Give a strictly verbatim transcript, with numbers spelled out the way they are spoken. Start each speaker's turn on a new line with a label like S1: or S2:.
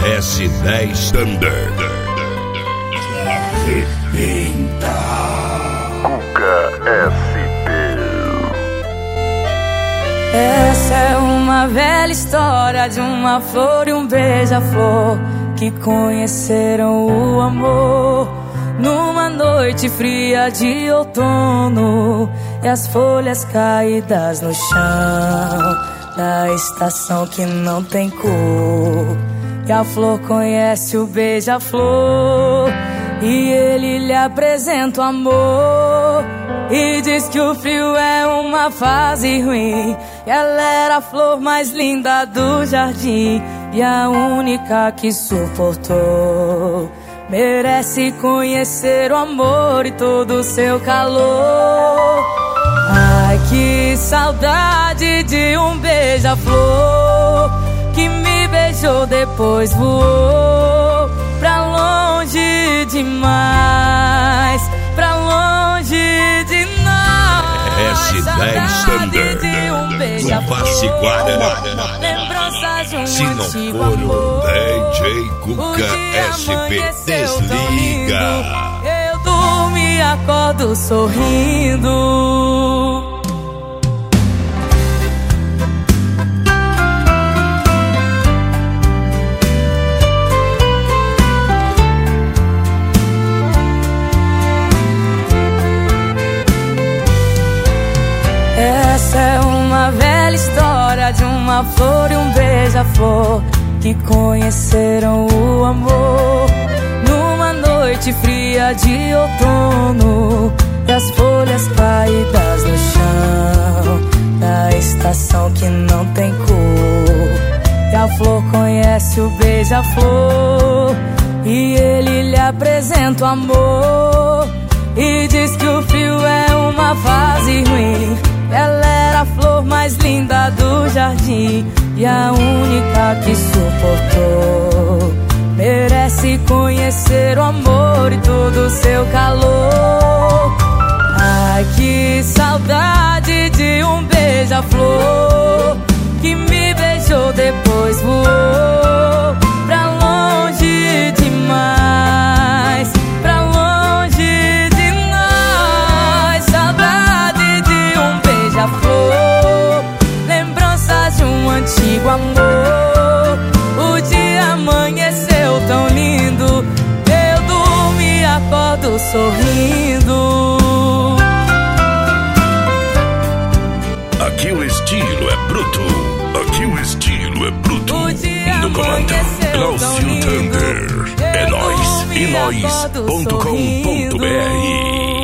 S1: S dez Thunder. Cuca S P.
S2: Essa é uma velha história de uma flor e um beija-flor que conheceram o amor numa noite fria de outono, e as folhas caídas no chão da estação que não tem cor. E a flor conhece o beija-flor e ele lhe apresenta o amor, e diz que o frio é uma fase ruim, e ela era a flor mais linda do jardim e a única que suportou. Merece conhecer o amor e todo o seu calor. Ai, que saudade de um beija-flor que me beijou, depois voou pra longe demais, pra longe de nós.
S1: S dez Thunder, no Passe Guará. Se não for o D J Cuca S P, desliga.
S2: Eu durmo e acordo sorrindo. Essa é uma velha história de uma flor e um beija-flor que conheceram o amor numa noite fria de outono, e as folhas caídas no chão da estação que não tem cor. E a flor conhece o beija-flor e ele lhe apresenta o amor, e diz que o frio é uma fase ruim. Ela era a flor mais linda do jardim e a única que suportou. Merece conhecer o amor e todo o seu calor. Ai, que saudade de um beija-flor que me beijou, depois voou pra longe demais, pra longe de nós. Saudade de um beija-flor, lembranças de um antigo amor. O dia amanheceu tão lindo, eu durmo e acordo sorrindo.
S1: Aqui o estilo é bruto, aqui o estilo é bruto. No comando, Glaucio Thunder. É nóis, e nóis ponto com ponto br.